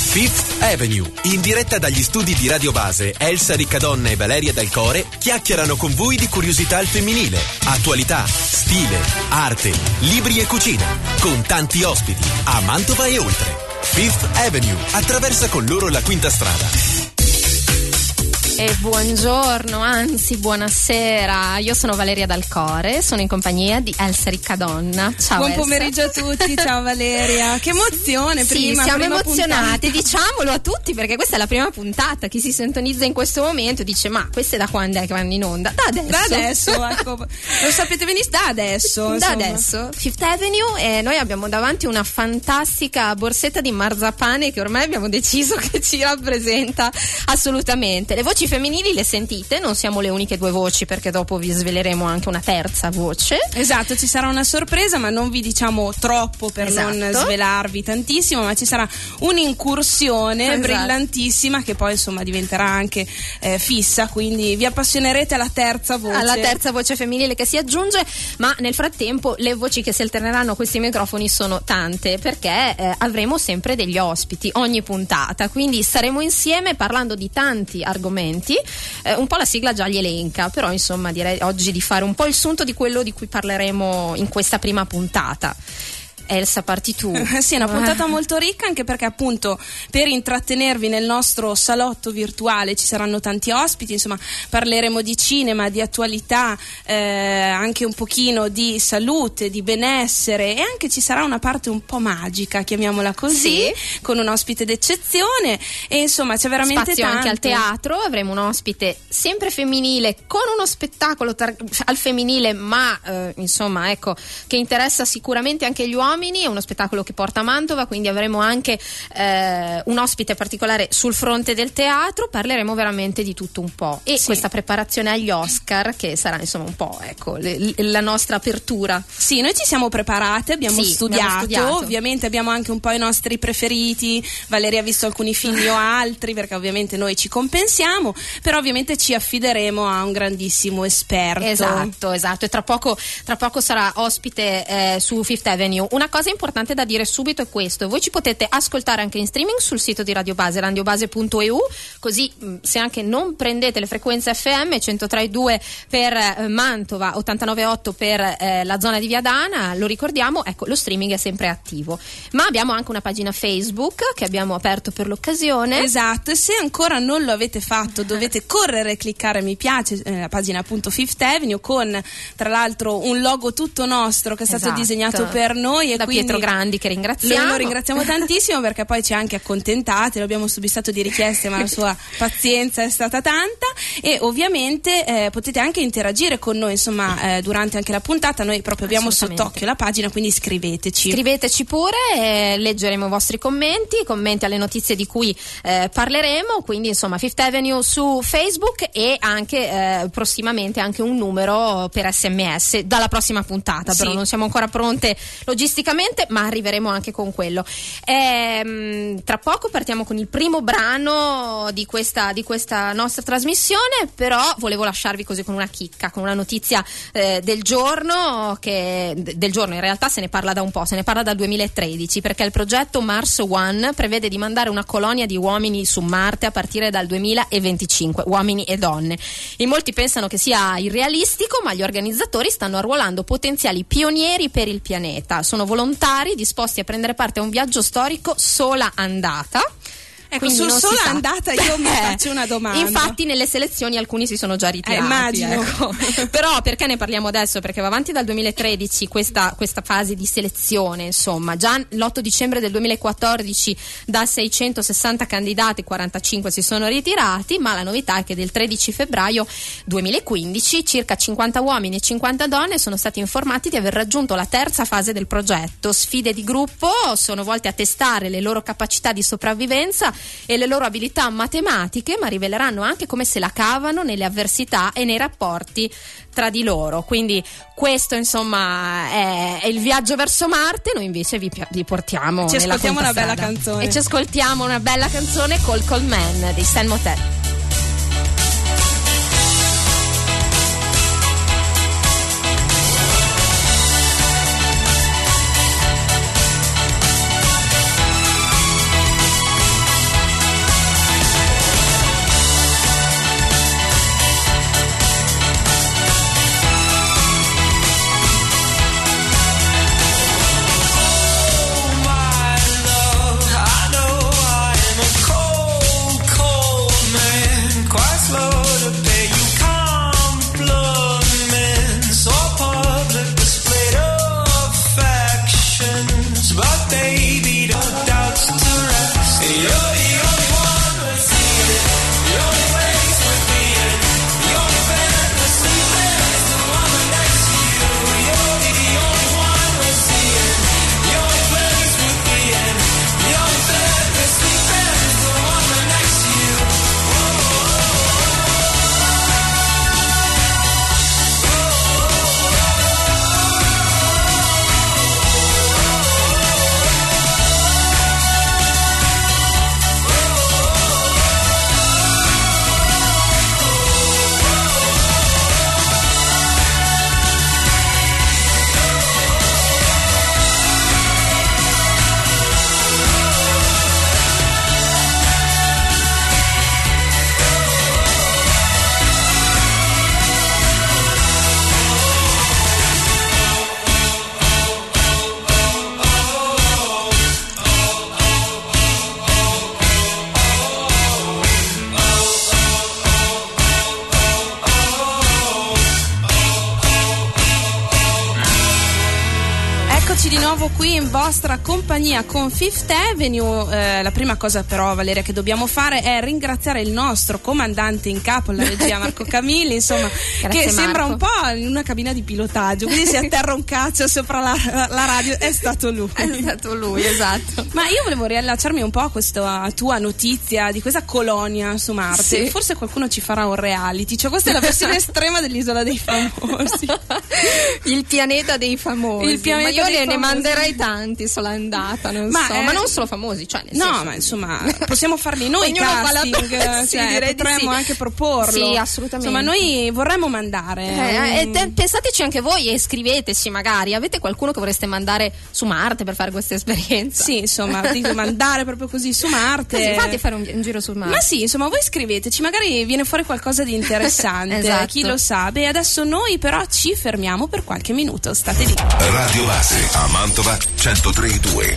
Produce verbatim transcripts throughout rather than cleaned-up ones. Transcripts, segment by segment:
Fifth Avenue, in diretta dagli studi di Radio Base, Elsa Riccadonna e Valeria Dal Core chiacchierano con voi di curiosità al femminile, attualità, stile, arte, libri e cucina, con tanti ospiti a Mantova e oltre. Fifth Avenue attraversa con loro la Quinta Strada. E buongiorno, anzi buonasera, io sono Valeria Dal Core, sono in compagnia di Elsa Riccadonna. Ciao. Buon Elsa. pomeriggio a tutti, ciao Valeria. Che emozione, sì, prima siamo prima emozionati, puntata. Diciamolo a tutti perché questa è la prima puntata. Chi si sintonizza in questo momento dice: ma queste da quando è che vanno in onda? Da adesso. Da adesso, ecco. Lo sapete benissimo, da adesso. Da insomma. adesso, Fifth Avenue, e noi abbiamo davanti una fantastica borsetta di marzapane che ormai abbiamo deciso che ci rappresenta assolutamente. Le voci femminili le sentite, non siamo le uniche due voci perché dopo vi sveleremo anche una terza voce. Esatto, ci sarà una sorpresa, ma non vi diciamo troppo per Esatto. non svelarvi tantissimo, ma ci sarà un'incursione Esatto. brillantissima che poi insomma diventerà anche eh, fissa, quindi vi appassionerete alla terza voce. Alla terza voce femminile che si aggiunge, ma nel frattempo le voci che si alterneranno a questi microfoni sono tante perché eh, avremo sempre degli ospiti ogni puntata, quindi staremo insieme parlando di tanti argomenti. Eh, un po' la sigla già li elenca, però insomma direi oggi di fare un po' il sunto di quello di cui parleremo in questa prima puntata. Elsa, parti tu. Sì, è una puntata molto ricca, anche perché appunto per intrattenervi nel nostro salotto virtuale ci saranno tanti ospiti, insomma parleremo di cinema, di attualità, eh, anche un pochino di salute, di benessere, e anche ci sarà una parte un po' magica, chiamiamola così, sì. con un ospite d'eccezione, e insomma c'è veramente spazio tanto. Anche al teatro avremo un ospite sempre femminile con uno spettacolo tar- al femminile, ma eh, insomma ecco, che interessa sicuramente anche gli uomini. È uno spettacolo che porta a Mantova, quindi avremo anche eh, un ospite particolare sul fronte del teatro. Parleremo veramente di tutto un po', e sì. questa preparazione agli Oscar che sarà insomma un po' ecco le, la nostra apertura. Sì, noi ci siamo preparate, abbiamo, sì, studiato, abbiamo studiato, ovviamente abbiamo anche un po' i nostri preferiti. Valeria ha visto alcuni film, io altri, perché ovviamente noi ci compensiamo, però ovviamente ci affideremo a un grandissimo esperto. Esatto, esatto, e tra poco, tra poco sarà ospite eh, su Fifth Avenue. Una cosa importante da dire subito è questo: voi ci potete ascoltare anche in streaming sul sito di Radio Base, radiobase punto e u, così se anche non prendete le frequenze F M, centotré virgola due per eh, Mantova, ottantanove virgola otto per eh, la zona di Viadana, lo ricordiamo, ecco, lo streaming è sempre attivo. Ma abbiamo anche una pagina Facebook che abbiamo aperto per l'occasione. Esatto, e se ancora non lo avete fatto dovete correre e cliccare mi piace, eh, la pagina appunto Fifth Avenue, con tra l'altro un logo tutto nostro che è stato esatto. disegnato per noi, e da quindi Pietro Grandi, che ringraziamo. Lo ringraziamo tantissimo, perché poi ci ha anche accontentate, lo abbiamo subissato di richieste, ma la sua pazienza è stata tanta. E ovviamente eh, potete anche interagire con noi, insomma, eh, durante anche la puntata. Noi proprio abbiamo sott'occhio la pagina, quindi scriveteci. Scriveteci pure, eh, leggeremo i vostri commenti, commenti alle notizie di cui eh, parleremo. Quindi insomma Fifth Avenue su Facebook, e anche eh, prossimamente anche un numero per S M S dalla prossima puntata, sì. però non siamo ancora pronte logisticamente, ma arriveremo anche con quello. Ehm, tra poco partiamo con il primo brano di questa, di questa nostra trasmissione, però volevo lasciarvi così con una chicca, con una notizia eh, del giorno, che del giorno in realtà se ne parla da un po', se ne parla dal duemilatredici, perché il progetto Mars One prevede di mandare una colonia di uomini su Marte a partire dal duemilaventicinque, uomini e donne. In molti pensano che sia irrealistico, ma gli organizzatori stanno arruolando potenziali pionieri per il pianeta. Sono volontari disposti a prendere parte a un viaggio storico sola andata. Ecco, sul sola andata io mi eh, faccio una domanda. Infatti nelle selezioni alcuni si sono già ritirati. Eh, immagino. Ecco. Però perché ne parliamo adesso? Perché va avanti dal duemilatredici questa, questa fase di selezione, insomma. Già l'otto dicembre del duemilaquattordici da seicentosessanta candidati quarantacinque si sono ritirati, ma la novità è che del tredici febbraio duemilaquindici circa cinquanta uomini e cinquanta donne sono stati informati di aver raggiunto la terza fase del progetto. Sfide di gruppo sono volte a testare le loro capacità di sopravvivenza e le loro abilità matematiche, ma riveleranno anche come se la cavano nelle avversità e nei rapporti tra di loro. Quindi questo insomma è, è il viaggio verso Marte. Noi invece vi, vi portiamo ci nella ascoltiamo una bella strada. canzone e ci ascoltiamo una bella canzone, Cold Cold Man dei Stan Motel. nuovo qui in vostra compagnia con Fifth Avenue. Eh, la prima cosa però, Valeria, che dobbiamo fare è ringraziare il nostro comandante in capo alla regia, Marco Camilli, insomma, Grazie, che sembra Marco. un po' in una cabina di pilotaggio, quindi si atterra un cazzo sopra la, la radio, è stato lui. È stato lui, esatto. Ma io volevo riallacciarmi un po' a questa tua notizia di questa colonia su Marte. Sì. Forse qualcuno ci farà un reality, cioè questa è la versione estrema dell'Isola dei Famosi. Il pianeta dei famosi. Il pianeta ma io dei ne, ne famosi. manderei tanti, sono andata, non Ma so. è- Ma non solo famosi, cioè nel No, senso- ma insomma, possiamo farli noi i Ognuno fa la- casting, Sì, cioè, direi di potremmo sì. anche proporlo. Sì, assolutamente. Insomma, noi vorremmo mandare. Eh, un- e te- pensateci anche voi e scriveteci magari. Avete qualcuno che vorreste mandare su Marte per fare questa esperienza? Sì, insomma, dico mandare proprio così su Marte. Così fate fare un, un giro su Marte. Ma sì, insomma, voi scriveteci, magari viene fuori qualcosa di interessante, Esatto. chi lo sa. Beh, adesso noi però ci fermiamo per qualche minuto, state lì. Radio Base a Mantova centotré e due.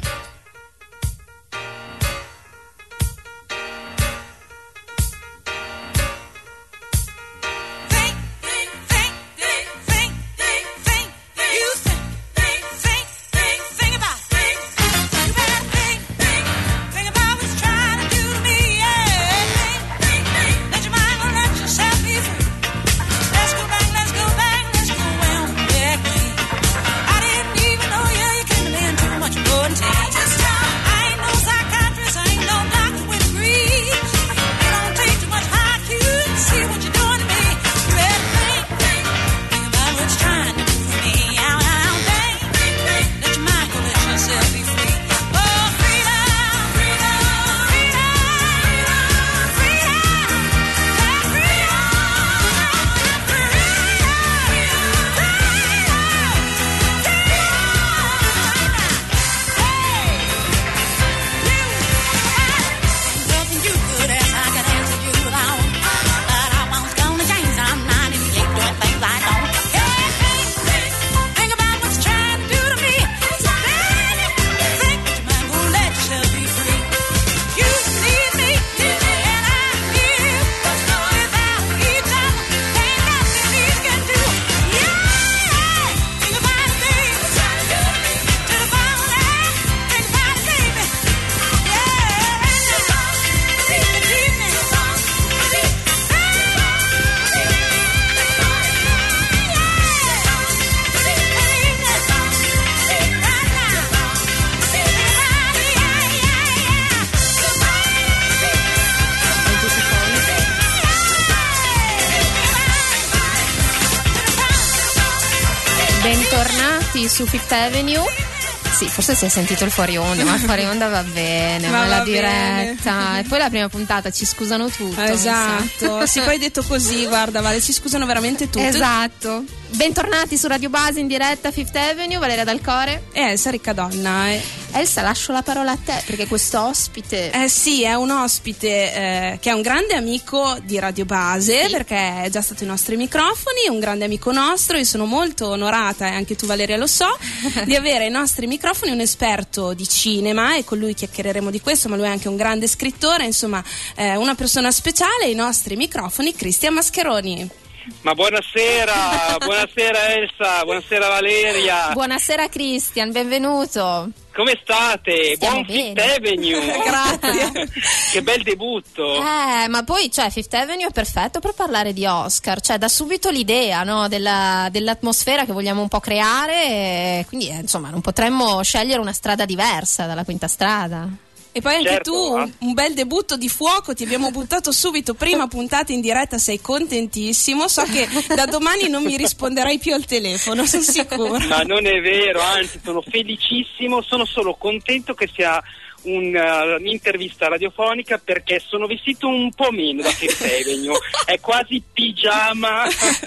Think, think, think, think, think, think, think. You think, think, think, think, think about think. You better think, think, think about what you're trying to do to me. Yeah, think, think, think. Let your mind go, let yourself be free. Let's go back, let's go back, let's go well back. I didn't even know you. You came in too much blood and tea. I ain't no psychiatrist, I ain't no doctor with degrees. It don't take too much I Q to see what you're doing to me. You better think, think, think about what you're trying to do to me. Out, out, think, think, think. Let your mind go, let yourself be free. Oh, freedom, freedom, freedom, freedom, freedom, that freedom, Nothing you could ask, I could answer you alone. But I won't gonna change. I'm ninety-eight doing things I don't. Hey, think, think, think about what you're trying to do to me. Baby, think that your mind won't let yourself be free. You need me, and I need you. Without each other, ain't nothing we can do. Yeah, think about it, baby. To the bone, think about it, baby. Bentornati su Fifth Avenue. Sì, forse si è sentito il fuori onda, ma il fuori onda va bene, Ma ma la va diretta. bene. E poi la prima puntata ci scusano tutto. mi sa. Esatto, sì, poi detto così, guarda, Vale, ci scusano veramente tutti. Esatto. Bentornati su Radio Base in diretta Fifth Avenue, Valeria Dalcore. Eh, Elsa Riccadonna, eh. Elsa, lascio la parola a te perché questo ospite Eh sì, è un ospite eh, che è un grande amico di Radio Base, perché è già stato ai nostri microfoni, un grande amico nostro. Io sono molto onorata, e anche tu Valeria lo so, di avere ai nostri microfoni un esperto di cinema, e con lui chiacchiereremo di questo, ma lui è anche un grande scrittore, insomma eh, una persona speciale. Ai nostri microfoni Cristian Mascheroni. Ma buonasera, buonasera Elsa, buonasera Valeria. Buonasera Cristian, benvenuto. Come state? Stiamo Buon Fifth bene. Avenue. Grazie. Che bel debutto. Eh, ma poi, cioè, Fifth Avenue è perfetto per parlare di Oscar, cioè dà subito l'idea, no, della, dell'atmosfera che vogliamo un po' creare, e quindi eh, insomma non potremmo scegliere una strada diversa dalla Quinta Strada. E poi anche Certo, tu, ah. un bel debutto di fuoco, ti abbiamo buttato subito, prima puntata in diretta, sei contentissimo, so che da domani non mi risponderai più al telefono, sono sicura. Ma non è vero, anzi sono felicissimo, sono solo contento che sia un, uh, un'intervista radiofonica, perché sono vestito un po' meno da Fifth Avenue, è quasi pigiama,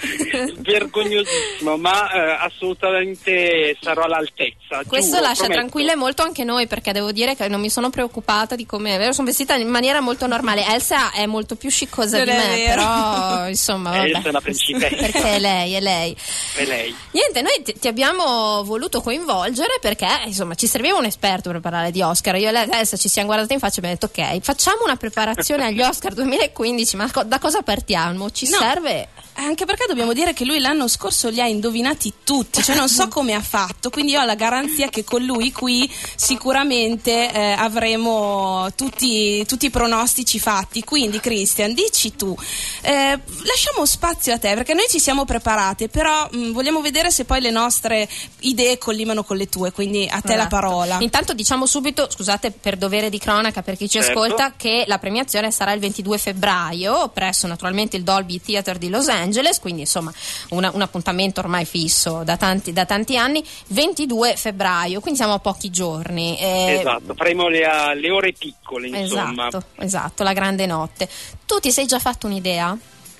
vergognosissimo, ma uh, assolutamente sarò all'altezza. Questo giuro, lascia prometto. tranquille molto anche noi, perché devo dire che non mi sono preoccupata di come, è vero, sono vestita in maniera molto normale. Elsa è molto più sciccosa Non di è me, vero. però insomma vabbè. Elsa è una principessa. Perché è lei, è lei. È lei. Niente, noi ti, ti abbiamo voluto coinvolgere perché insomma ci serviva un esperto per parlare di Oscar. Io e lei adesso ci siamo guardate in faccia e abbiamo detto ok, facciamo una preparazione agli Oscar duemilaquindici, ma co- da cosa partiamo? Ci No. serve Anche perché dobbiamo dire che lui l'anno scorso li ha indovinati tutti, cioè non so come ha fatto, quindi io ho la garanzia che con lui qui sicuramente eh, avremo tutti, tutti i pronostici fatti. Quindi Christian, dici tu, eh, lasciamo spazio a te perché noi ci siamo preparate, però mh, vogliamo vedere se poi le nostre idee collimano con le tue, quindi a te Esatto. la parola. Intanto diciamo subito, scusate per dovere di cronaca per chi ci Certo. ascolta, che la premiazione sarà il ventidue febbraio presso naturalmente il Dolby Theatre di Los Angeles, quindi insomma una, un appuntamento ormai fisso da tanti, da tanti anni, ventidue febbraio, quindi siamo a pochi giorni. Eh, Esatto, faremo le, le ore piccole, insomma. Esatto, esatto, la grande notte. Tu ti sei già fatto un'idea?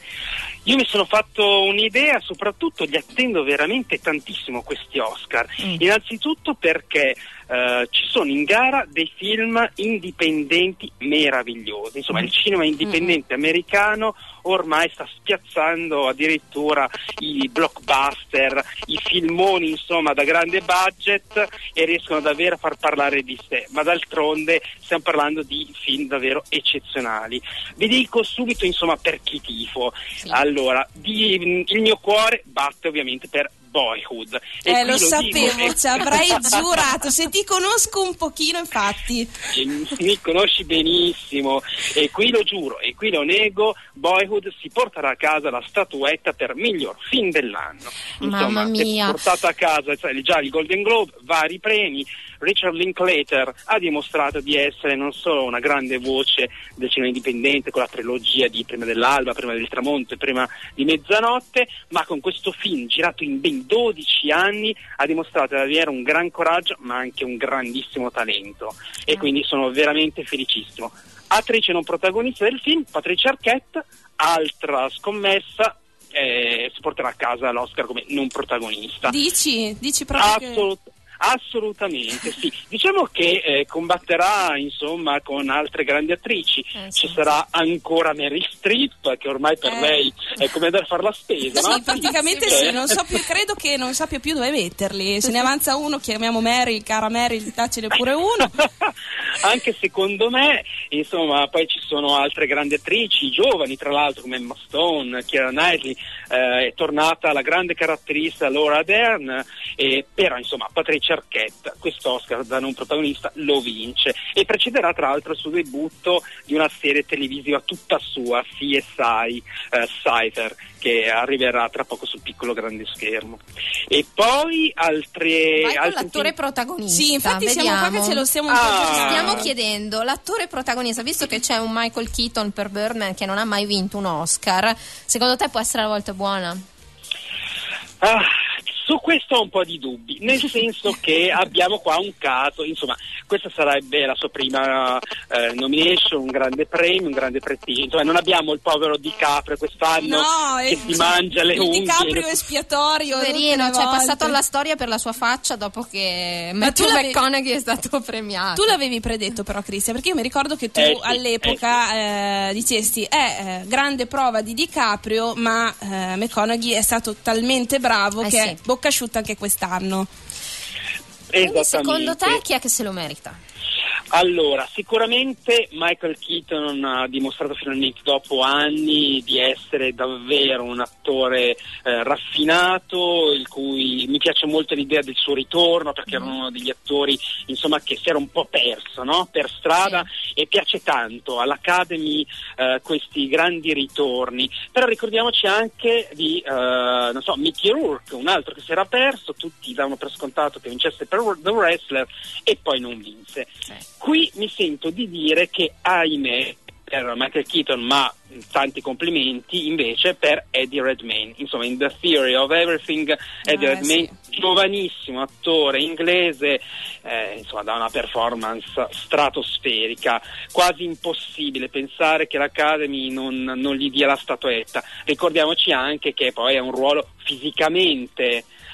Io mi sono fatto un'idea, soprattutto li attendo veramente tantissimo questi Oscar. Mm. Innanzitutto perché eh, ci sono in gara dei film indipendenti meravigliosi. Insomma, Mm. il cinema indipendente mm. americano ormai sta spiazzando addirittura i blockbuster, i filmoni, insomma, da grande budget, e riescono davvero a far parlare di sé. Ma d'altronde stiamo parlando di film davvero eccezionali. Vi dico subito, insomma, per chi tifo. Sì. Allora, di, il mio cuore batte ovviamente per Boyhood. E Eh, qui lo sapevo, dico, ci avrei giurato, se ti conosco un pochino, infatti. mi conosci benissimo, e qui lo giuro e qui lo nego, Boyhood si porterà a casa la statuetta per miglior film dell'anno. Mamma Insomma, mia. si è portato a casa, cioè, già il Golden Globe, vari premi. Richard Linklater ha dimostrato di essere non solo una grande voce del cinema indipendente con la trilogia di Prima dell'alba, Prima del tramonto e Prima di mezzanotte, ma con questo film girato in ben dodici anni ha dimostrato di avere un gran coraggio ma anche un grandissimo talento, e quindi sono veramente felicissimo. Attrice non protagonista del film, Patricia Arquette, altra scommessa, eh, si porterà a casa l'Oscar come non protagonista. Dici, dici proprio che... Assolut- Assolutamente sì, diciamo che eh, combatterà insomma con altre grandi attrici. Eh, sì. Ci sarà ancora Meryl Streep, che ormai per Eh. lei è come andare a fare la spesa, Sì, no? praticamente Sì, sì, eh. non so più, credo che non sappia più dove metterli. Se ne avanza uno, chiamiamo Mary, cara Mary, daccene pure uno. Anche secondo me, insomma, poi ci sono altre grandi attrici giovani, tra l'altro, come Emma Stone, Keira Knightley, eh, è tornata la grande caratterista Laura Dern, e però insomma Patricia Arquette questo Oscar da non protagonista lo vince, e precederà tra l'altro il suo debutto di una serie televisiva tutta sua, C S I eh, Cypher, che arriverà tra poco sul piccolo grande schermo. E poi altre Vai con altri l'attore film- protagonista. Sì, infatti siamo qua vediamo. che ce lo stiamo un po' Ah. giocando. Stiamo chiedendo l'attore protagonista, visto che c'è un Michael Keaton per Birdman che non ha mai vinto un Oscar, secondo te può essere la volta buona? Ah, su questo ho un po' di dubbi, nel senso che abbiamo qua un caso, insomma, questa sarebbe la sua prima eh, nomination, un grande premio, un grande prestigio, insomma, non abbiamo il povero DiCaprio quest'anno No, che eh, si mangia le il unghie. DiCaprio espiatorio. Poverino, tutte le cioè è volte. passato alla storia per la sua faccia dopo che Ma Matthew tu l'avevi- McConaughey è stato premiato. Tu l'avevi predetto però, Cristian, perché io mi ricordo che tu Eh sì, all'epoca eh, dicesti è eh, grande prova di DiCaprio, ma eh, McConaughey è stato talmente bravo Eh che sì. è bocca asciutta anche quest'anno. Quindi Esattamente. secondo te chi è che se lo merita? Allora, sicuramente Michael Keaton ha dimostrato finalmente dopo anni di essere davvero un attore eh, raffinato, il cui mi piace molto l'idea del suo ritorno, perché era uno degli attori, insomma, che si era un po' perso, no? Per strada, e piace tanto all'Academy eh, questi grandi ritorni. Però ricordiamoci anche di eh, non so, Mickey Rourke, un altro che si era perso, tutti davano per scontato che vincesse per The Wrestler e poi non vinse. Qui mi sento di dire che, ahimè, per Michael Keaton, ma tanti complimenti invece per Eddie Redmayne. Insomma, in The Theory of Everything, Eddie Eh, Redmayne, sì. giovanissimo attore inglese, eh, insomma, da una performance stratosferica, quasi impossibile pensare che l'Academy non, non gli dia la statuetta. Ricordiamoci anche che poi è un ruolo fisicamente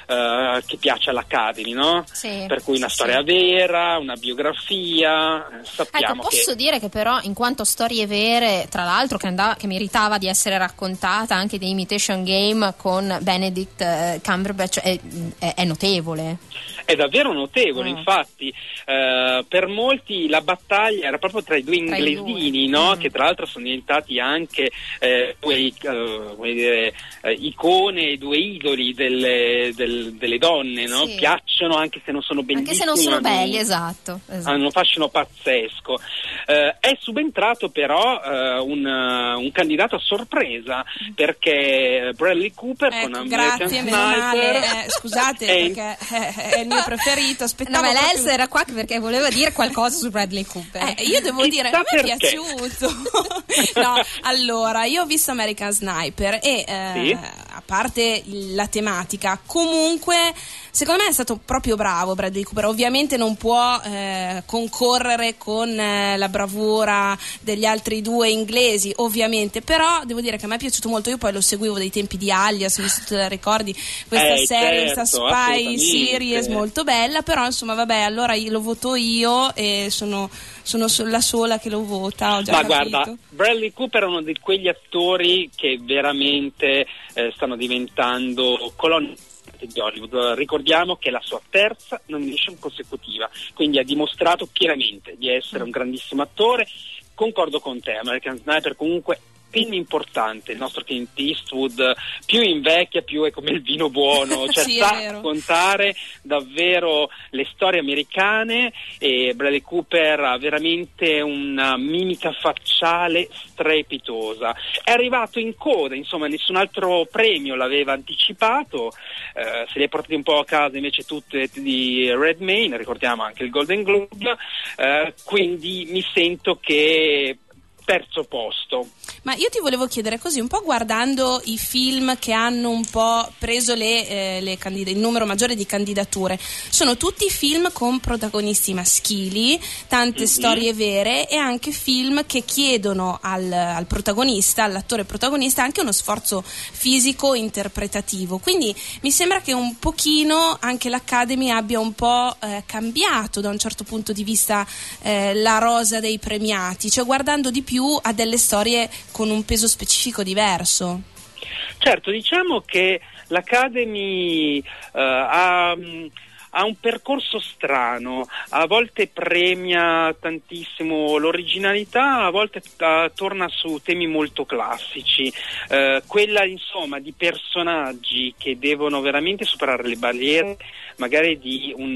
uh, che piace all'Academy, no? Sì, per cui una sì, storia sì. vera, una biografia, eh, sappiamo Ecco, posso che... dire che però in quanto storie vere, tra l'altro che, andava, che meritava di essere raccontata anche The Imitation Game con Benedict eh, Cumberbatch è, è, è notevole. È davvero notevole, Mm. infatti eh, per molti la battaglia era proprio tra i due Tra i inglesini, due. no? Mm. Che tra l'altro sono diventati anche eh, due eh, come dire, eh, icone, due idoli delle, del- delle donne, no? Sì. Piacciono anche se non sono bellissimi. Anche se non sono hanno- belli, esatto. esatto. hanno un fascino pazzesco. Eh, è subentrato però eh, un, uh, un candidato a sorpresa, perché Bradley Cooper con Ecco, American grazie, meno Sniper male. Eh, scusate, è- perché è, è il mio preferito. No, Aspettavo ma proprio- l'Elsa era qua perché voleva dire qualcosa su Bradley Cooper. Eh, io devo Chissà dire, a me è perché. piaciuto. No, allora, io ho visto American Sniper e eh, Sì. a parte il- la tematica, comunque secondo me è stato proprio bravo Bradley Cooper. Ovviamente non può eh, concorrere con eh, la bravura degli altri due inglesi, ovviamente, però devo dire che a me è piaciuto molto. Io poi lo seguivo dai tempi di Alias, non so se te la ricordi, questa Eh, serie, certo, questa spy assolutamente. series molto bella, però insomma vabbè, allora io lo voto io e sono, sono so- la sola che lo vota, ho già Ma capito. guarda, Bradley Cooper è uno di quegli attori che veramente eh, stanno diventando colonne di Hollywood. Ricordiamo che è la sua terza nomination consecutiva, quindi ha dimostrato pienamente di essere un grandissimo attore. Concordo con te, American Sniper comunque film importante, il nostro Clint Eastwood più invecchia più è come il vino buono, cioè Sì, è sa vero. raccontare davvero le storie americane, e Bradley Cooper ha veramente una mimica facciale strepitosa. È arrivato in coda, insomma nessun altro premio l'aveva anticipato, eh, se li è portati un po' a casa invece tutte di Redmayne, ricordiamo anche il Golden Globe, eh, quindi mi sento che terzo posto. Ma io ti volevo chiedere così, un po' guardando i film che hanno un po' preso le, eh, le candid- il numero maggiore di candidature, sono tutti film con protagonisti maschili, tante Mhm. storie vere e anche film che chiedono al, al protagonista, all'attore protagonista, anche uno sforzo fisico interpretativo. Quindi mi sembra che un pochino anche l'Academy abbia un po' eh, cambiato da un certo punto di vista eh, la rosa dei premiati, cioè guardando di più a delle storie con un peso specifico diverso. Certo, diciamo che l'Academy eh, ha, mh, ha un percorso strano, a volte premia tantissimo l'originalità, a volte eh, torna su temi molto classici, eh, quella insomma di personaggi che devono veramente superare le barriere magari di, un,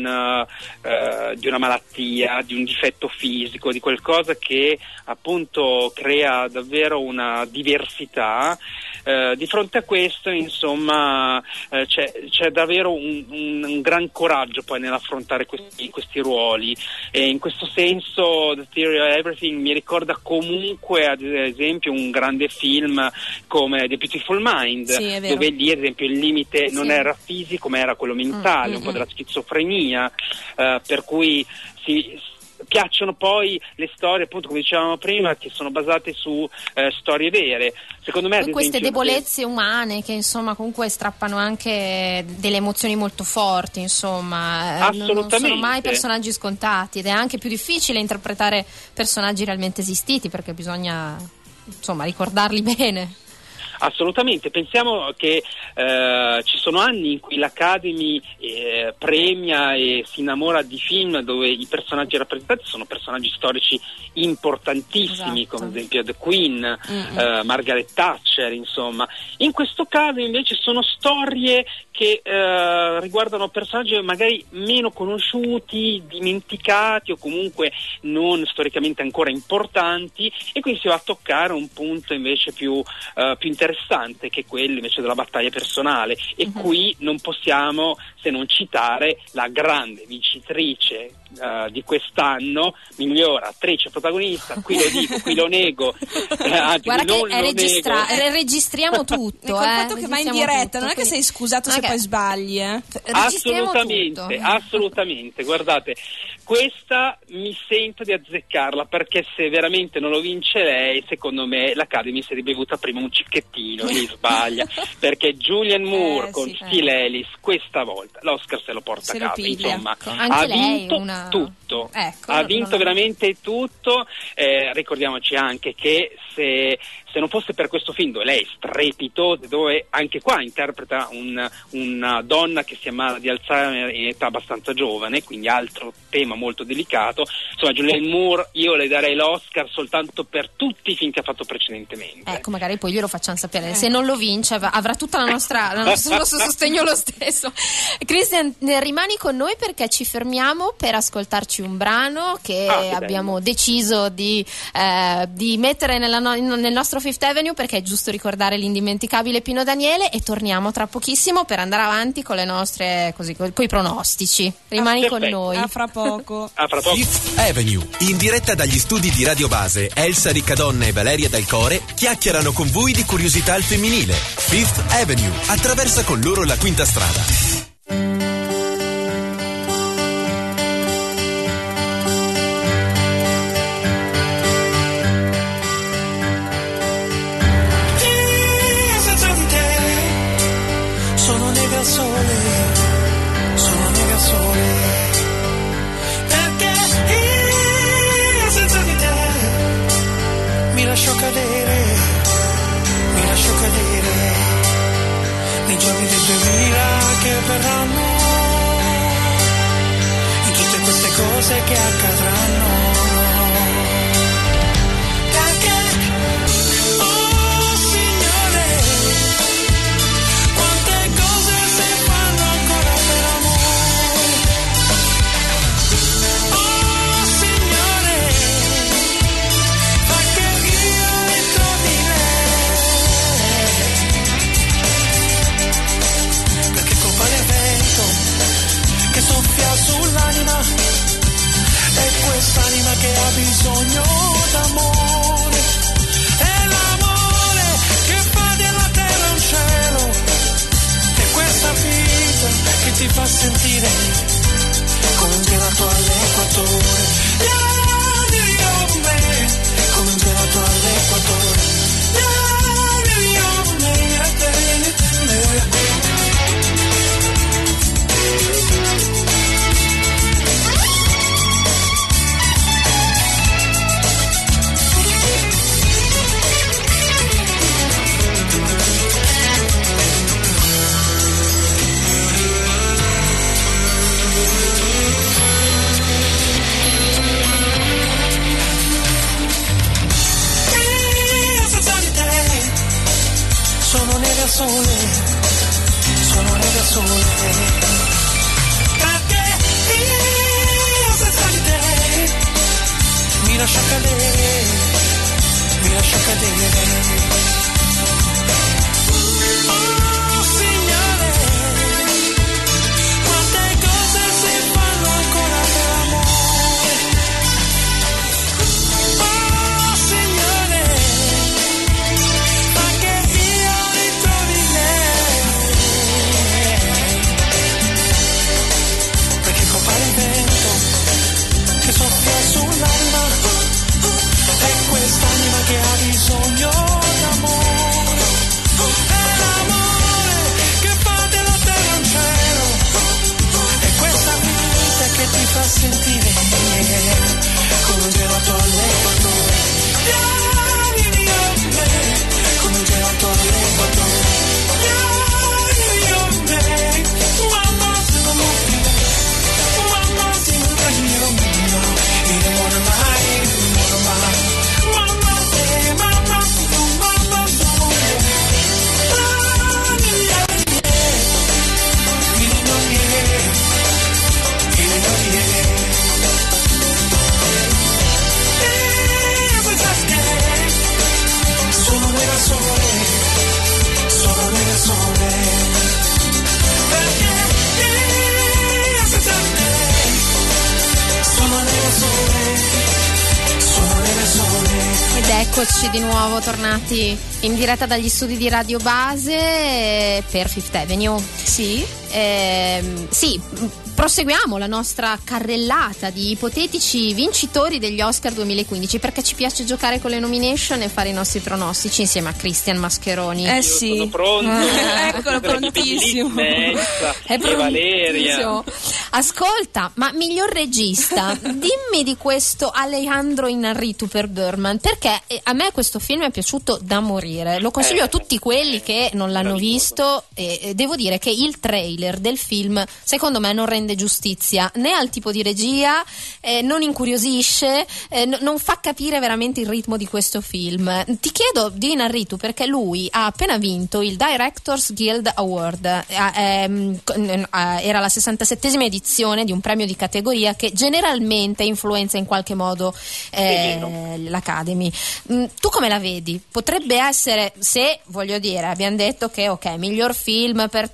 uh, di una malattia, di un difetto fisico, di qualcosa che appunto crea davvero una diversità. Uh, di fronte a questo insomma uh, c'è, c'è davvero un, un, un gran coraggio poi nell'affrontare questi, questi ruoli, e in questo senso The Theory of Everything mi ricorda comunque ad esempio un grande film come The Beautiful Mind, Sì, è vero. dove lì ad esempio il limite Sì. non era fisico ma era quello mentale, Mm, un mm, po' della schizofrenia, eh, per cui si, piacciono poi le storie, appunto come dicevamo prima, che sono basate su eh, storie vere. Secondo me ad Poi queste esempio, debolezze umane che insomma comunque strappano anche delle emozioni molto forti, insomma, eh, non- non sono Assolutamente. mai personaggi scontati ed è anche più difficile interpretare personaggi realmente esistiti perché bisogna insomma ricordarli bene. Assolutamente, pensiamo che eh, ci sono anni in cui l'Academy eh, premia e si innamora di film dove i personaggi rappresentati sono personaggi storici importantissimi, Esatto. come ad esempio The Queen, Mm-mm. eh, Margaret Thatcher, insomma. In questo caso invece sono storie che eh, riguardano personaggi magari meno conosciuti, dimenticati o comunque non storicamente ancora importanti, e quindi si va a toccare un punto invece più, eh, più interessante, che è quello invece della battaglia personale, e Mhm. qui non possiamo se non citare la grande vincitrice eh, di quest'anno, miglior attrice protagonista, qui lo dico, qui lo nego, eh, anzi, Guarda non che è lo registra- nego. re- registriamo tutto. Col eh, fatto che vai in registriamo diretta, tutto, non è che quindi- sei scusato se Ok. poi sbagli, eh. Registriamo Assolutamente, tutto. assolutamente, guardate, questa mi sento di azzeccarla, perché se veramente non lo vince lei, secondo me l'Academy si è ribevuta prima un cicchettino, lì sbaglia, perché Julianne Moore Eh, con sì, Steve Ellis questa volta l'Oscar se lo porta Se a lo casa, piglia. insomma, Ecco, anche ha lei vinto una- tutto, Ecco, ha non- vinto non- veramente tutto. Eh, ricordiamoci anche che se, se non fosse per questo film dove lei è strepitosa, dove anche qua interpreta un, una donna che si ammala di Alzheimer in età abbastanza giovane, quindi altro tema molto delicato, insomma Julianne Moore io le darei l'Oscar soltanto per tutti i film che ha fatto precedentemente. Ecco, magari poi glielo facciamo sapere. Se non lo vince av- avrà tutta la nostra, la nostra- il nostro sostegno lo stesso. Christian, eh, rimani con noi perché ci fermiamo per ascoltarci un brano che Ah, che abbiamo bello. deciso di, eh, di mettere nella no- nel nostro Fifth Avenue, perché è giusto ricordare l'indimenticabile Pino Daniele, e torniamo tra pochissimo per andare avanti con le nostre, così, con i pronostici. Rimani Ah, con perfetto. noi. A fra poco. Ah, fra poco. Fifth Avenue, in diretta dagli studi di Radio Base, Elsa Riccadonna e Valeria Del Core chiacchierano con voi di curiosità al femminile. Fifth Avenue attraversa con loro la quinta strada. Io senza di te sono nega sole, sono nega sole, perché io senza di te mi lascio cadere, mi lascio cadere nei giorni del duemila che verranno, in tutte queste cose che accadranno. Perché, oh Signore, quante cose si fanno ancora per amore. Oh Signore, fa che io entro di lei. Perché colpa del vento che soffia sull'anima, è quest'anima che ha bisogno d'amore, è l'amore che fa della terra un cielo, è questa vita che ti fa sentire come un gelato all'equatore. Vieni con me, come un gelato all'equatore. Vieni con me, a te. Io senza di te sono nera sole, sono nera sole, perché io senza di te mi lascio cadere, mi lascio cadere. Oh Signore, quante cose si fanno ancora per amore. Oh Signore, fa che io ritrovi lei. Perché colpa del vento che soffia sull'anima, è quest'anima che ha bisogno d'amore, è l'amore che fa della terra un cielo, è questa vita che ti fa sentire come un gelato all'equatore. Vieni con me, come un gelato all'equatore. Vieni con me, mamma se non lo fai, mamma se non fai mio mio, io non voglio mai, non voglio mai. Mamma se, mamma se, mamma se non voglio. Vieni con me, vieni con me, vieni con me. Io senza te sono nera sole, sono nera sole, perché io senza te sono nera sole, sono nera sole. Ed eccoci di nuovo tornati in diretta dagli studi di Radio Base, eh, per Fifth Avenue. Sì. Ehm, sì, Proseguiamo la nostra carrellata di ipotetici vincitori degli Oscar duemilaquindici, perché ci piace giocare con le nomination e fare i nostri pronostici insieme a Cristian Mascheroni. Eh sì. Sono pronto. Eh, eccolo, prontissimo. È e Valeria. prontissimo. Ascolta, ma miglior regista, dimmi di questo Alejandro Iñárritu per Birdman, perché eh, a me questo film è piaciuto da morire. Lo consiglio Eh, a tutti quelli che non l'hanno meraviglioso. visto e e devo dire che il trailer del film secondo me non rende giustizia né al tipo di regia, eh, non incuriosisce, eh, n- non fa capire veramente il ritmo di questo film. Ti chiedo di Iñárritu perché lui ha appena vinto il Directors Guild Award, eh, ehm, con- eh, era la sessantasettesima edizione di un premio di categoria che generalmente influenza in qualche modo eh, l'Academy. Mm, tu come la vedi? Potrebbe essere, se voglio dire, abbiamo detto che ok, miglior film per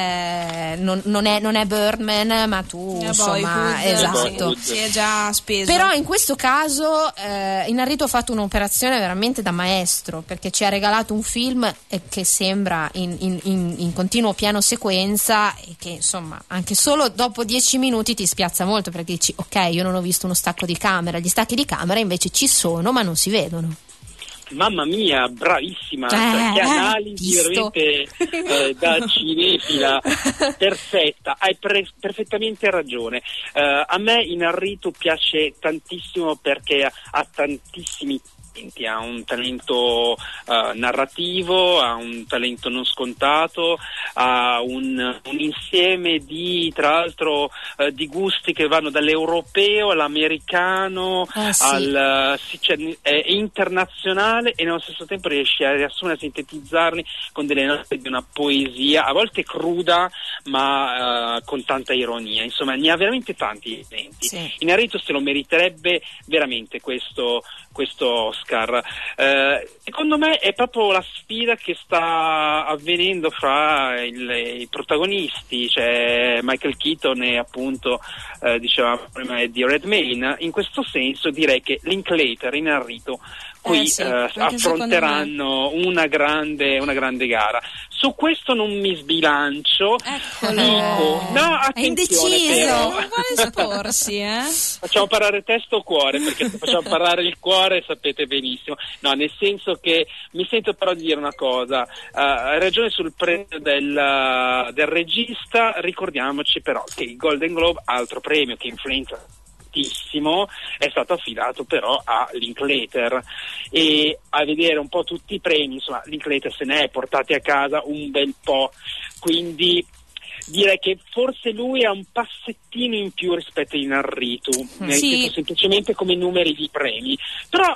te non, non è, non è Birdman, ma tu Eh, insomma, Boyhood, esatto. sì, si è già speso. Però in questo caso eh, Iñárritu ha fatto un'operazione veramente da maestro, perché ci ha regalato un film eh, che sembra in, in, in, in continuo piano sequenza e che insomma anche solo dopo dieci minuti ti spiazza molto, perché dici ok, io non ho visto uno stacco di camera, gli stacchi di camera invece ci sono ma non si vedono. Mamma mia, bravissima, Eh, che analisi visto. veramente eh, da cinefila, perfetta, hai pre- perfettamente ragione. Eh, a me Iñárritu piace tantissimo perché ha, ha tantissimi talenti, ha un talento uh, narrativo, ha un talento non scontato, ha un, un insieme di, tra l'altro, uh, di gusti che vanno dall'europeo all'americano, Eh, sì. al sì, cioè, è internazionale e nello stesso tempo riesce a riassumere, a sintetizzarli con delle note di una poesia, a volte cruda ma uh, con tanta ironia. Insomma, ne ha veramente tanti elementi. Sì. Iñárritu se lo meriterebbe veramente questo questo Oscar. Eh, secondo me è proprio la sfida che sta avvenendo fra il, i protagonisti, cioè Michael Keaton e appunto eh, dicevamo prima Eddie Redmayne. In questo senso direi che Linklater e Iñárritu qui Eh sì, eh, anche affronteranno una grande, una grande gara. Su questo non mi sbilancio. Eccolo. Dico, no, È attenzione indeciso. però. Non vuole esporsi, eh? Facciamo parlare testa o cuore, perché se facciamo parlare il cuore sapete benissimo. No, nel senso che mi sento però di dire una cosa, uh, hai ragione sul premio del, uh, del regista, ricordiamoci però che il Golden Globe, altro premio che influenza tantissimo, è stato affidato però a Linklater, e a vedere un po' tutti i premi, insomma Linklater se ne è portati a casa un bel po', quindi direi che forse lui ha un passettino in più rispetto a Iñárritu, nel Sì. senso semplicemente come numeri di premi, però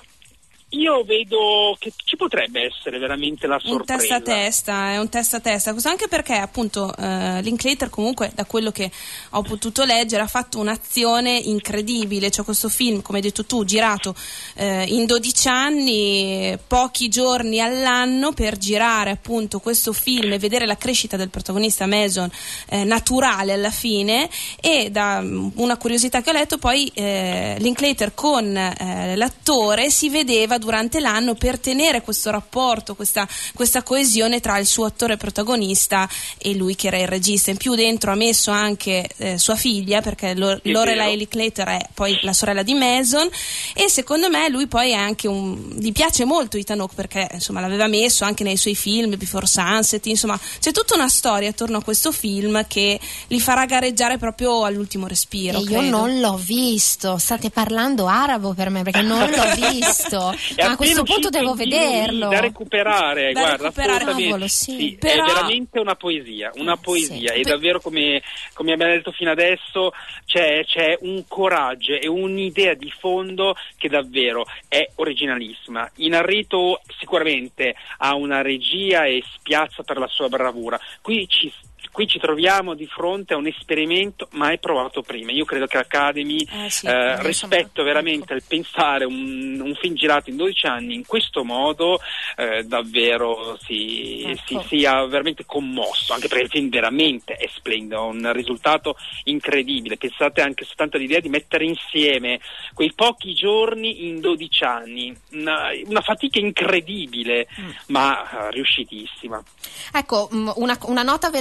io vedo che ci potrebbe essere veramente la Un sorpresa. testa a testa, è un testa a testa, questo anche perché appunto eh, Linklater comunque, da quello che ho potuto leggere, ha fatto un'azione incredibile, cioè questo film, come hai detto tu, girato eh, in dodici anni, pochi giorni all'anno per girare appunto questo film e vedere la crescita del protagonista Mason eh, naturale alla fine. E da una curiosità che ho letto, poi eh, Linklater con eh, l'attore si vedeva durante l'anno per tenere questo rapporto, questa, questa coesione tra il suo attore protagonista e lui che era il regista. In più dentro ha messo anche eh, sua figlia, perché Lo- Lorelai Linklater è poi la sorella di Mason, e secondo me lui poi è anche un, gli piace molto Ethan Hawke, perché insomma l'aveva messo anche nei suoi film Before Sunset, insomma c'è tutta una storia attorno a questo film che li farà gareggiare proprio all'ultimo respiro. E io credo. non l'ho visto, state parlando arabo per me perché non l'ho visto. È Ma a questo appena punto uscito devo in D V D, vederlo. da recuperare, Da guarda, recuperare, assolutamente. cavolo, sì. Però- È veramente una poesia, una poesia, Sì. e davvero come, come abbiamo detto fino adesso c'è, c'è un coraggio e un'idea di fondo che davvero è originalissima. Iñárritu sicuramente ha una regia e spiazza per la sua bravura. Qui ci Qui ci troviamo di fronte a un esperimento mai provato prima. Io credo che l'Academy, Eh sì, eh, insomma, rispetto veramente ecco. al pensare un, un film girato in dodici anni in questo modo, eh, davvero si, Ecco. si sia veramente commosso, anche perché il film veramente è splendido, ha un risultato incredibile. Pensate anche soltanto all'idea di mettere insieme quei pochi giorni in dodici anni, una, una fatica incredibile, Mm. ma uh, riuscitissima. Ecco, mh, una, una nota veloce perché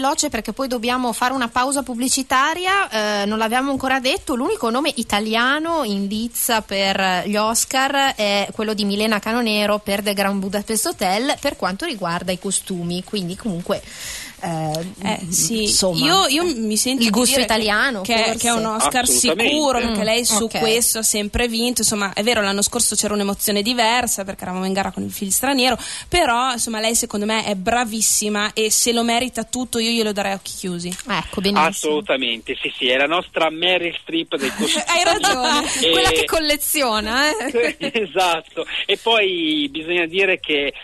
perché poi dobbiamo fare una pausa pubblicitaria. Eh, non l'abbiamo ancora detto, l'unico nome italiano in lizza per gli Oscar è quello di Milena Canonero per The Grand Budapest Hotel per quanto riguarda i costumi, quindi comunque Eh, eh, sì. insomma, io, io mi sento il di gusto dire italiano che, forse. che è un Oscar sicuro, perché Mm, lei su ok. questo ha sempre vinto. Insomma, è vero, l'anno scorso c'era un'emozione diversa perché eravamo in gara con il film straniero, però insomma lei secondo me è bravissima e se lo merita tutto io glielo darei a occhi chiusi. Ecco, benissimo. Assolutamente, sì, sì, è la nostra Meryl Streep del costume. Hai ragione, E- quella che colleziona, eh. Esatto, e poi bisogna dire che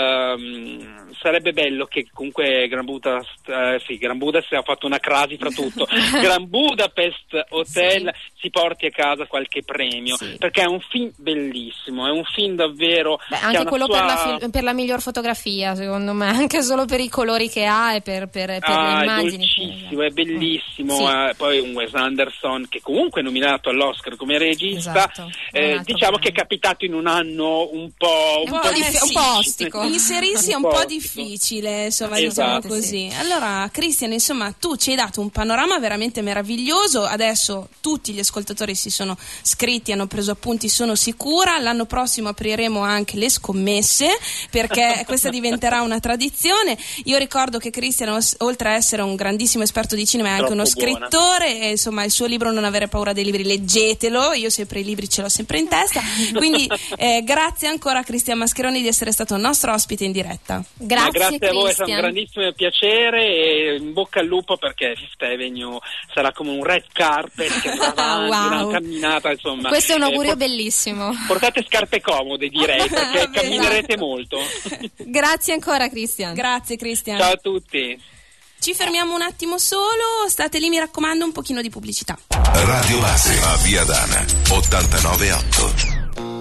ehm, sarebbe bello che comunque Gran Budapest, eh, sì, Gran Budapest ha fatto una crasi fra tutto, Gran Budapest Hotel Sì. si porti a casa qualche premio, Sì. perché è un film bellissimo, è un film davvero Beh, che ha anche una quello sua... per, la fil- per la miglior fotografia, secondo me, anche solo per i colori che ha e per, per, per Ah, le è immagini. dolcissimo, è bellissimo. Sì. eh, poi un Wes Anderson che comunque è nominato all'Oscar come regista. Esatto, eh, un altro diciamo grande. che è capitato in un anno un po', un Un po' po' dif- un po' ostico. Inserirsi è un Un po' po' ostico. difficile, insomma, Esatto. diciamo così. Allora, Cristian, insomma, tu ci hai dato un panorama veramente meraviglioso. Adesso tutti gli ascoltatori si sono scritti, hanno preso appunti, sono sicura. L'anno prossimo apriremo anche le scommesse perché questa diventerà una tradizione. Io ricordo che Cristian, os- oltre a essere un grandissimo esperto di cinema, è anche Troppo uno buona. scrittore. E, insomma, il suo libro Non avere paura dei libri, leggetelo. Io sempre i libri ce l'ho sempre in testa. Quindi eh, grazie ancora a Cristian Mascheroni di essere stato nostro ospite in diretta. Grazie, Ma grazie a voi, è stato un Christian. grandissimo piacere e in bocca al lupo perché Fifth Avenue sarà come un red carpet che andrà avanti, Wow. una camminata, insomma. Questo è un Eh, augurio por- bellissimo. Portate scarpe comode, direi, perché Bene. camminerete molto. Grazie ancora, Christian. Grazie Cristian. Ciao a tutti. Ci fermiamo un attimo solo, state lì, mi raccomando, un pochino di pubblicità. Radio Base a Via Dana ottantanove virgola otto.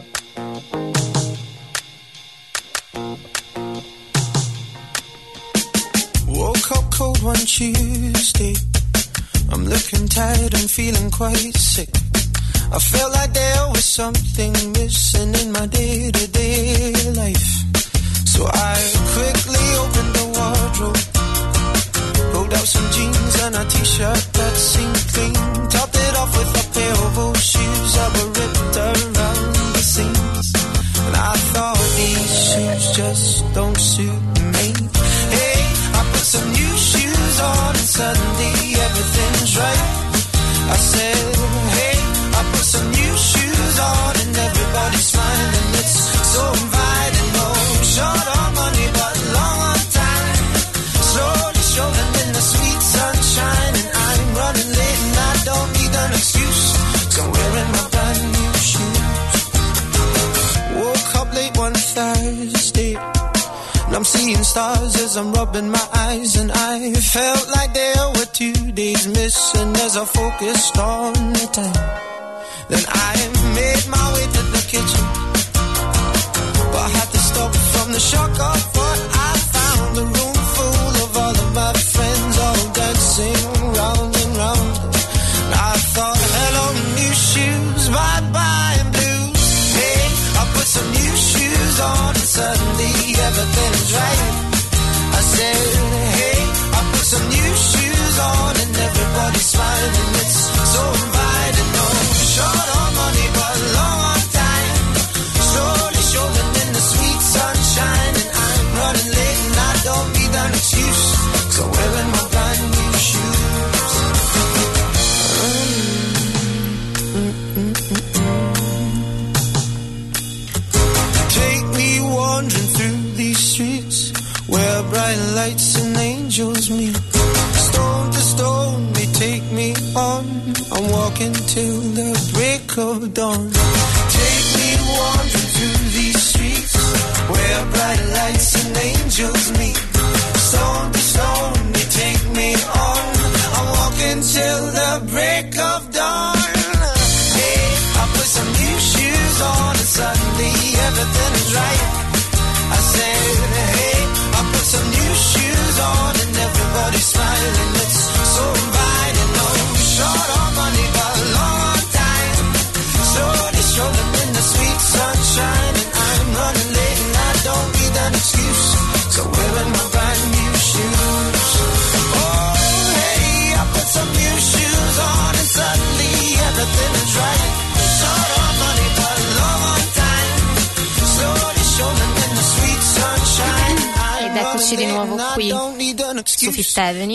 Woke up cold one Tuesday. I'm looking tired and feeling quite sick. I felt like there was something missing in my day-to-day life. So I quickly opened the wardrobe, pulled out some jeans and a t-shirt that seemed clean, topped it off with a pair of old shoes that were ripped around the seams. And I thought these shoes just don't suit me. Hey, I put some new shoes on and suddenly everything's right. I said, hey, I put some new shoes on and everybody's smiling. It's so inviting. No short on money but long on time. Slowly strolling in the sweet sunshine, and I'm running late and I don't need an excuse, 'cause I'm wearing my brand new shoes. Woke up late one Thursday and I'm seeing stars as I'm rubbing my eyes, and I felt like there were two days missing as I focused on the time. Then I made my way to the kitchen, but I had to stop from the shock of what I found. A room full of all of my friends all dancing round and round. And I thought, hello new shoes, bye bye blues. Hey, I put some new shoes on and suddenly everything's right. I said, hey, I put some new shoes on and everybody's smiling. It's so inviting. No short on money but long on time. Slowly strolling in the sweet sunshine, and I'm running late and I don't need an excuse, 'cause I'm wearing my brand new shoes. Take me wandering through these streets where bright lights and angels meet. Stone to stone they take me on. I'm walking till the break of dawn. Take me wandering through these streets where bright lights and angels meet. Stone to stone they take me on. I'm walking till the break of dawn. Hey, I put some new shoes on and suddenly everything is right. I said, hey, I put some new shoes on and everybody's smiling. It's so inviting. No short on money but long on time. Slowly Eccoci di nuovo qui su Fifth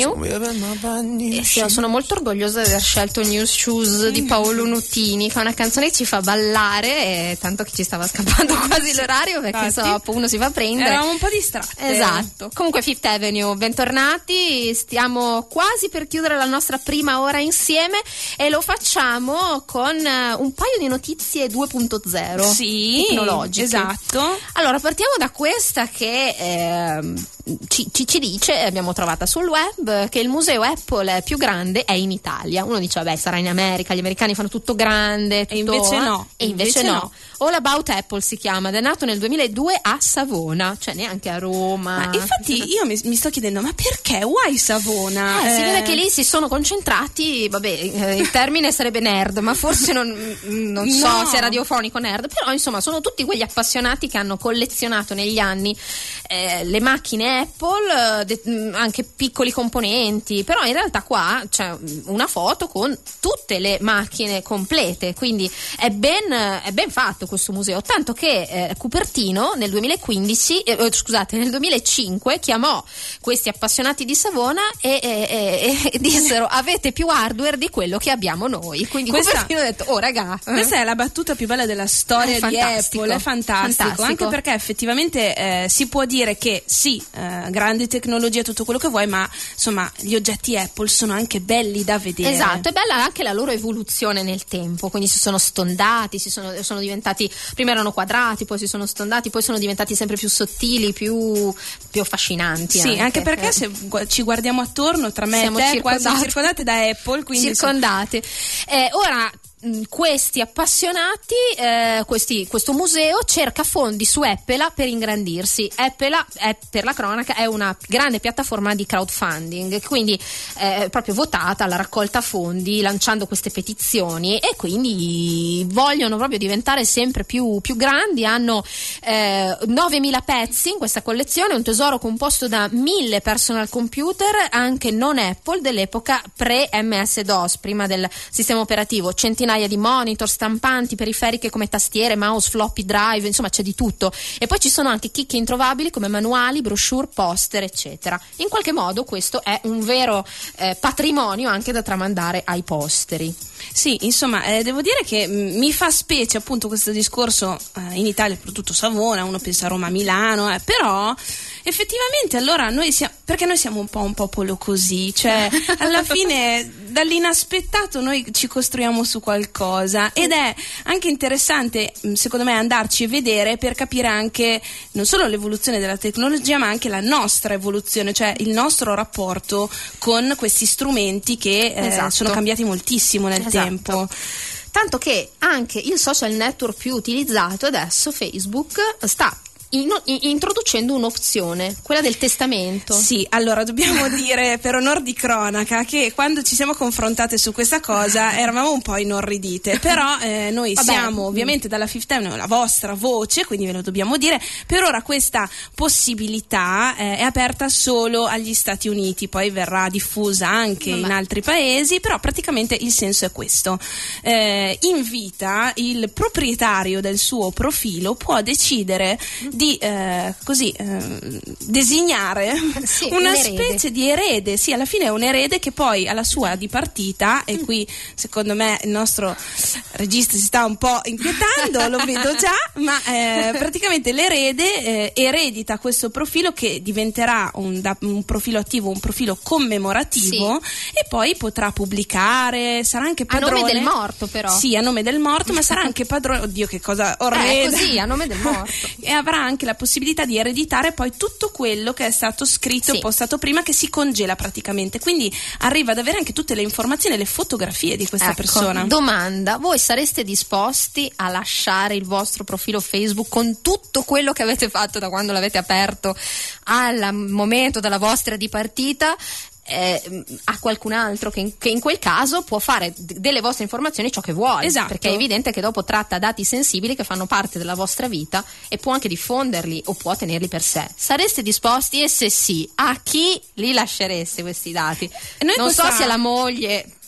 Avenue e sì, sono molto orgogliosa di aver scelto New Shoes di Paolo Nutini, che è una canzone che ci fa ballare, e tanto che ci stava scappando quasi l'orario perché so, uno si fa prendere. Eravamo un po' distratte. Esatto. Comunque Fifth Avenue, bentornati, stiamo quasi per chiudere la nostra prima ora insieme e lo facciamo con un paio di notizie due punto zero sì, tecnologiche. Esatto. Allora partiamo da questa che eh, ci, ci, ci dice, abbiamo trovata sul web, che il museo Apple più grande è in Italia. Uno dice vabbè, sarà in America, gli americani fanno tutto grande, tutto, e invece no. E invece, invece no. no. All About Apple si chiama, ed è nato nel duemiladue a Savona, cioè neanche a Roma. Ma infatti io mi, mi sto chiedendo, ma perché? Why Savona? Eh, eh... Si vede che lì si sono concentrati, vabbè, eh, il termine sarebbe nerd, ma forse non, non so no. se è radiofonico nerd, però insomma sono tutti quegli appassionati che hanno collezionato negli anni eh, le macchine Apple, eh, de- anche piccoli componenti, però in realtà qua c'è una foto con tutte le macchine complete, quindi è ben, è ben fatto questo museo, tanto che eh, Cupertino nel duemilaquindici eh, scusate nel duemilacinque chiamò questi appassionati di Savona e, e, e, e dissero avete più hardware di quello che abbiamo noi, quindi questa, Cupertino ha detto oh raga, questa è la battuta più bella della storia di Apple, è fantastico, fantastico. Anche perché effettivamente eh, si può dire che sì, eh, grande tecnologia, tutto quello che vuoi, ma insomma gli oggetti Apple sono anche belli da vedere. Esatto, è bella anche la loro evoluzione nel tempo, quindi si sono stondati, si sono, sono diventati, prima erano quadrati, poi si sono stondati, poi sono diventati sempre più sottili, più, più affascinanti. Sì, anche, anche perché eh. se ci guardiamo attorno, tra me Siamo e te, circondati. quasi circondate da Apple, quindi circondate. Eh, ora questi appassionati, eh, questi, questo museo cerca fondi su Apple per ingrandirsi. Apple è, per la cronaca, è una grande piattaforma di crowdfunding, quindi è proprio votata alla raccolta fondi, lanciando queste petizioni, e quindi vogliono proprio diventare sempre più, più grandi. Hanno eh, novemila pezzi in questa collezione, un tesoro composto da mille personal computer, anche non Apple, dell'epoca pre-M S DOS, prima del sistema operativo, centinaia di monitor, stampanti, periferiche come tastiere, mouse, floppy drive, insomma c'è di tutto. E poi ci sono anche chicche introvabili come manuali, brochure, poster, eccetera. In qualche modo questo è un vero eh, patrimonio anche da tramandare ai posteri. Sì, insomma, eh, devo dire che mh, mi fa specie appunto questo discorso eh, in Italia, soprattutto Savona, uno pensa a Roma, Milano, eh, però effettivamente allora noi siamo, perché noi siamo un po' un popolo così, cioè alla fine dall'inaspettato noi ci costruiamo su qualcosa, ed è anche interessante secondo me andarci a vedere per capire anche non solo l'evoluzione della tecnologia ma anche la nostra evoluzione, cioè il nostro rapporto con questi strumenti che eh, esatto. sono cambiati moltissimo nel esatto. tempo. Tanto che anche il social network più utilizzato adesso, Facebook, sta In, in, introducendo un'opzione, quella del testamento. Sì, allora dobbiamo dire per onor di cronaca che quando ci siamo confrontate su questa cosa eravamo un po' inorridite, però eh, noi Vabbè. siamo ovviamente dalla Fifth Avenue la vostra voce, quindi ve lo dobbiamo dire. Per ora questa possibilità eh, è aperta solo agli Stati Uniti, poi verrà diffusa anche Vabbè. in altri paesi, però praticamente il senso è questo: eh, invita il proprietario del suo profilo, può decidere di eh, così eh, designare sì, una un erede. specie di erede, sì, alla fine è un erede che poi alla sua dipartita, e qui secondo me il nostro regista si sta un po' inquietando, lo vedo già, ma eh, praticamente l'erede eh, eredita questo profilo che diventerà un, da, un profilo attivo, un profilo commemorativo, sì. e poi potrà pubblicare, sarà anche padrone a nome del morto, però sì, a nome del morto, ma sarà anche padrone, oddio che cosa orrenda, eh, così, a nome del morto e avrà anche la possibilità di ereditare poi tutto quello che è stato scritto sì. e postato prima, che si congela praticamente, quindi arriva ad avere anche tutte le informazioni e le fotografie di questa ecco, persona. Domanda: voi sareste disposti a lasciare il vostro profilo Facebook con tutto quello che avete fatto da quando l'avete aperto al momento della vostra dipartita Eh, a qualcun altro che in, che in quel caso può fare d- delle vostre informazioni ciò che vuole, esatto. perché è evidente che dopo tratta dati sensibili che fanno parte della vostra vita e può anche diffonderli o può tenerli per sé. Sareste disposti? E se sì, a chi li lascereste questi dati? Noi non questa... so se la moglie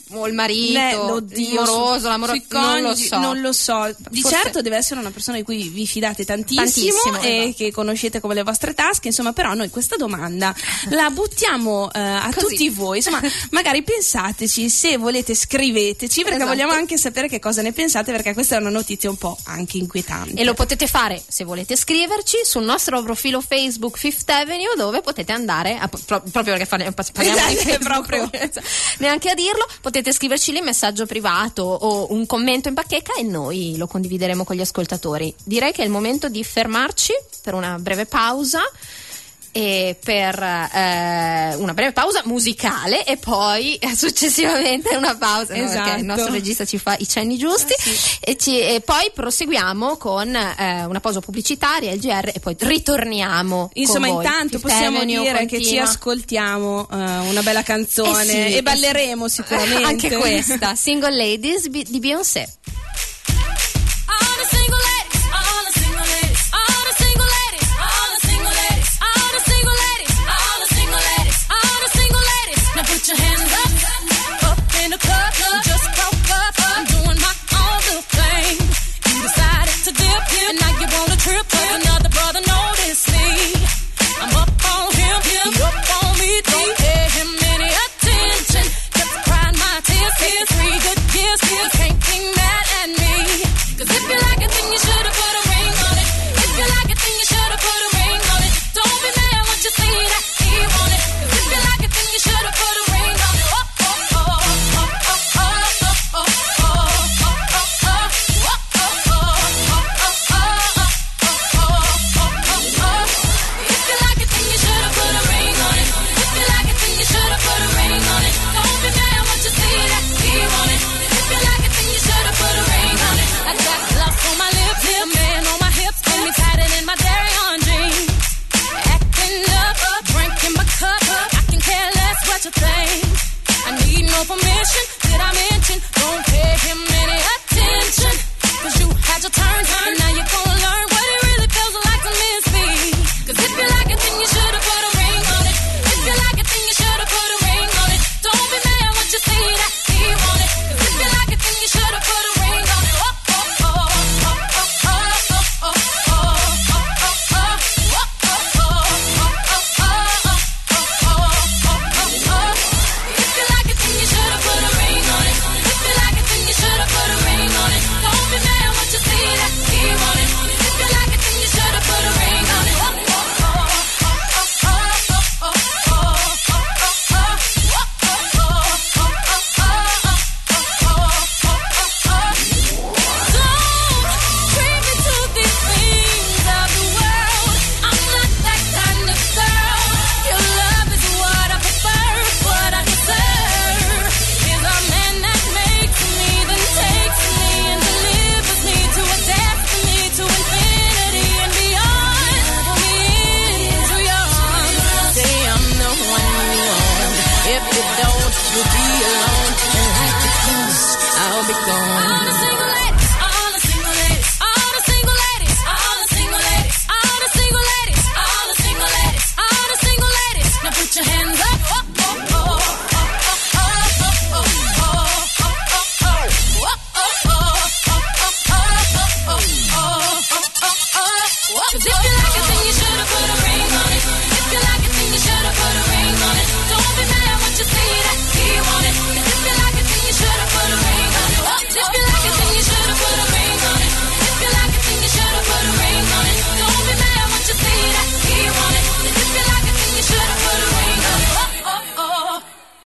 o il marito, Ne- il oddio, moroso, su- l'amoroso, sui non lo coniugi, so. non lo so. Di Forse- certo deve essere una persona di cui vi fidate tantissimo, Tantissimo, e esatto. che conoscete come le vostre tasche, insomma. Però noi questa domanda la buttiamo eh, a Così. tutti voi, insomma. Magari pensateci, se volete scriveteci, perché Esatto. vogliamo anche sapere che cosa ne pensate, perché questa è una notizia un po' anche inquietante. E lo potete fare, se volete scriverci, sul nostro profilo Facebook Fifth Avenue, dove potete andare a- pro- proprio perché parliamo, parliamo di Esatto, Facebook, proprio. neanche a dirlo, potete scriverci lì messaggio privato o un commento in bacheca e noi lo condivideremo con gli ascoltatori. Direi che è il momento di fermarci per una breve pausa e per eh, una breve pausa musicale e poi eh, successivamente una pausa, no? Esatto. Perché il nostro regista ci fa i cenni giusti. Ah, sì. e, ci- e poi proseguiamo con eh, una pausa pubblicitaria, il G R, e poi ritorniamo. Insomma, con voi. intanto Fifth possiamo Avenue dire che ci continua. ascoltiamo eh, una bella canzone Eh sì, e balleremo eh sì. sicuramente. Anche questa, Single Ladies bi- di Beyoncé.